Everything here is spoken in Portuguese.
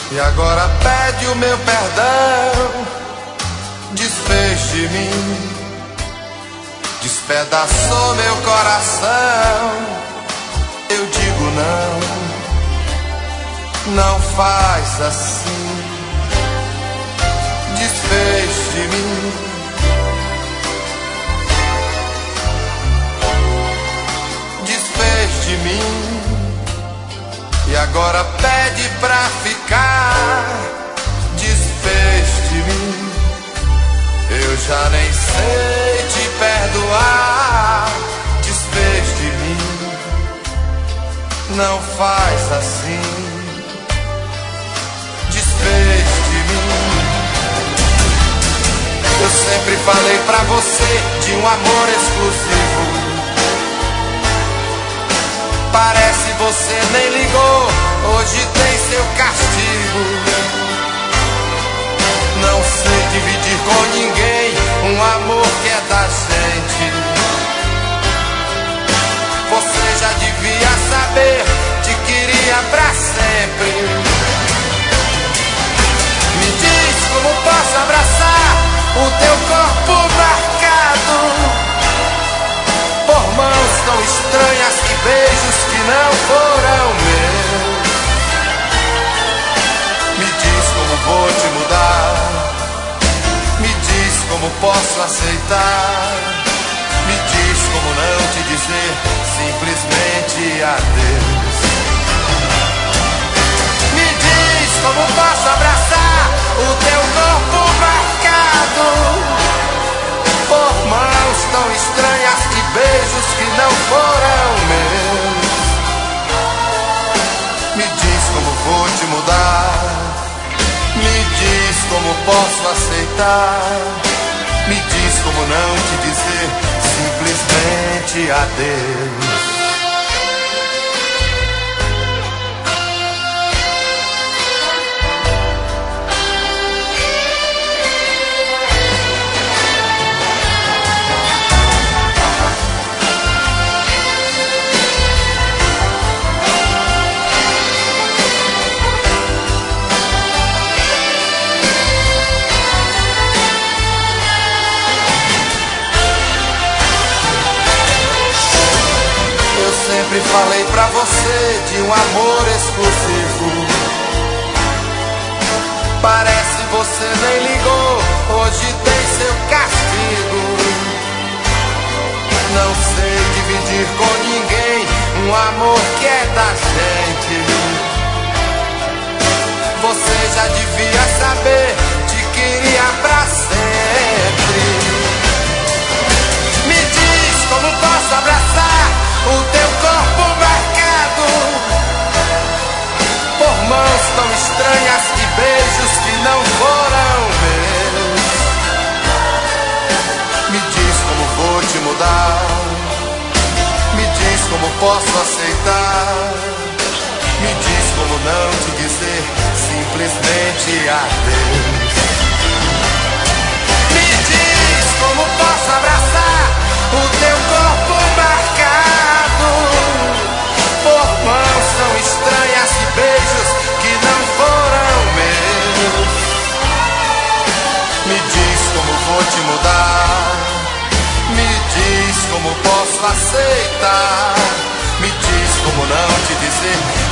E agora pede o meu perdão, desfez de mim, despedaçou meu coração. Eu digo não, não faz assim. Desfez de mim, desfez de mim. E agora pede pra ficar, desfez de mim. Eu já nem sei te perdoar, desfez de mim. Não faz assim, desfez de mim. Eu sempre falei pra você de um amor exclusivo. Parece você nem ligou, hoje tem seu castigo. Não sei dividir com ninguém um amor que é da gente. Você já devia saber, te queria pra sempre. Me diz como posso abraçar o teu corpo marcado por mãos tão estranhas e beijos que não foram meus. Me diz como vou te mudar, me diz como posso aceitar, me diz como não te dizer simplesmente adeus. Me diz como posso abraçar o teu corpo marcado por mãos tão estranhas e beijos que não foram meus. Me diz como vou te mudar, me diz como posso aceitar, me diz como não te dizer simplesmente adeus. Sempre falei pra você de um amor exclusivo. Parece você nem ligou, hoje tem seu castigo. Não sei dividir com ninguém um amor que é da gente. Você já devia saber, te queria pra sempre. Me diz como posso abraçar o teu corpo marcado por mãos tão estranhas e beijos que não foram meus. Me diz como vou te mudar, me diz como posso aceitar, me diz como não te dizer simplesmente adeus. Me diz como posso abraçar o teu corpo marcado por mãos tão estranhas e beijos que não foram meus. Me diz como vou te mudar, me diz como posso aceitar, me diz como não te dizer